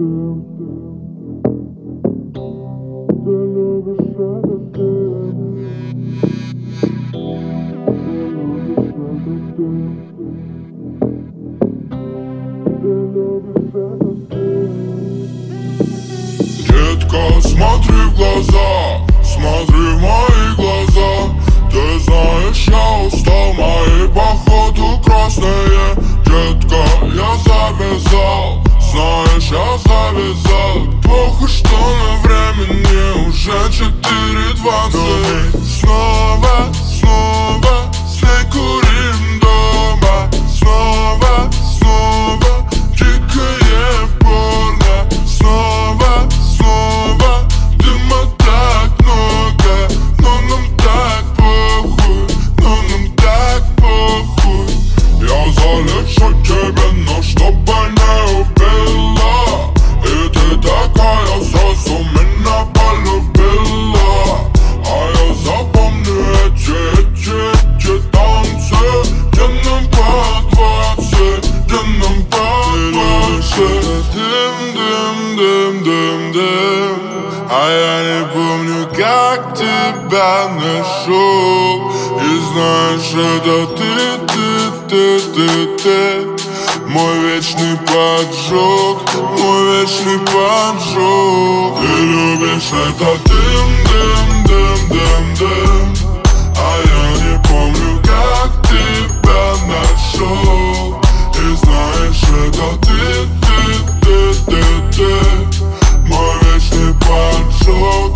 Детка, смотри в глаза, смотри в мои глаза. Ты знаешь, я устал, мои походу красные. Детка, я завязал, знаешь, я завязал. Плохо, что на времени уже 4:20. Снова с ней курим дома. Снова дикое порно. Снова дыма так много. Но нам так похуй, Я залечу тебя, но чтобы не убила. И ты такая сразу меня полюбила. А я запомню эти танцы, где нам по 20, где нам по 20. Дым. А я не помню, как тебя нашел. И знаешь, это ты. Мой вечный поджог. Ты любишь это дым. А я не помню, как тебя нашел. И знаешь, это ты. Мой вечный поджог.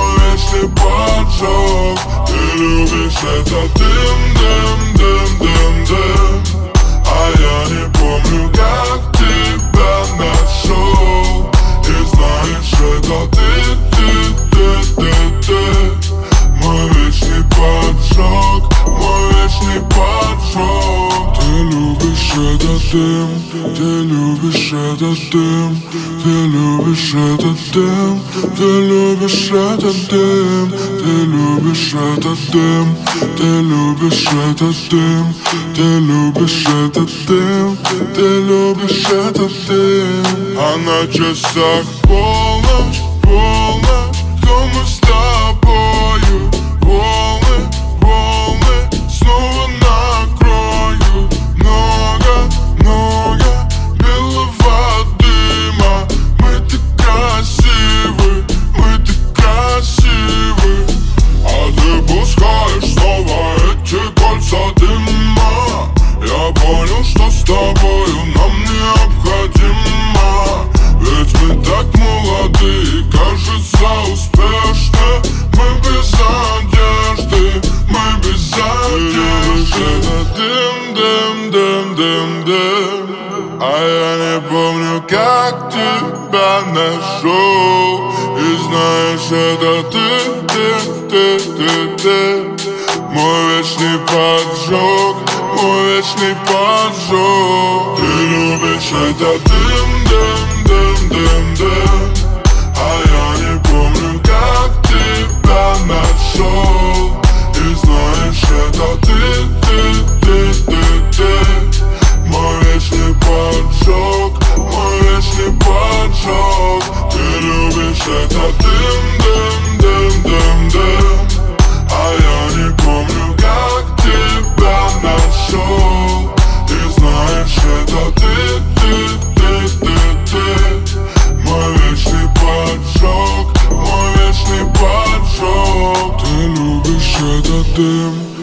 Ты любишь это дым. А я не помню, как тебя нашел. И знаешь, это ты. Мой вечный поджог. Ты любишь этот дым. Ты любишь этот дым. Ты любишь этот дым. Ты любишь этот дым. Ты любишь этот дым. Ты любишь этот дым. Ты любишь этот дым. Ты любишь этот дым. А на часах полночь. Кто мы с тобою? Волны. Снова накрою. Много белого дыма. Мы так красивы. А ты пускаешь снова эти кольца дыма. Я понял, что с тобою нам необходимо. Ведь мы так молоды, кажется успешны. Мы без одежды. Это дым. А я не помню, как тебя нашел. И знаешь, это ты. Мой вечный поджог. Ты любишь это дым. А я не помню, как тебя нашел. И знаешь, это ты. Мой вечный поджог. Ты любишь это дым. А я не помню, как тебя нашел. И знаешь, это ты. Мой вечный поджог. Ты любишь этот дым.